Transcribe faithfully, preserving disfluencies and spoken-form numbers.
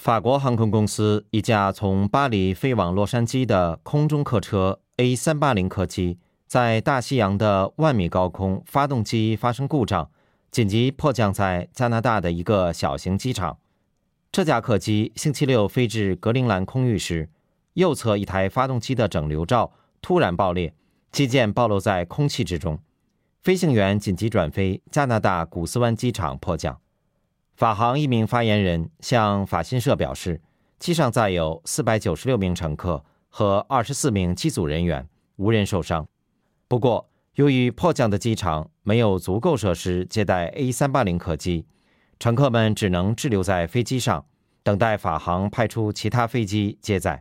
法国航空公司一架从巴黎飞往洛杉矶的空中客车 A 三八零 客机，在大西洋的万米高空发动机发生故障，紧急迫降在加拿大的一个小型机场。这架客机星期六飞至格陵兰空域时，右侧一台发动机的整流罩突然爆裂，机件暴露在空气之中，飞行员紧急转飞加拿大古斯湾机场迫降。法航一名发言人向法新社表示，机上载有四百九十六名乘客和二十四名机组人员，无人受伤。不过，由于迫降的机场没有足够设施接待 A 三八零 客机，乘客们只能滞留在飞机上，等待法航派出其他飞机接载。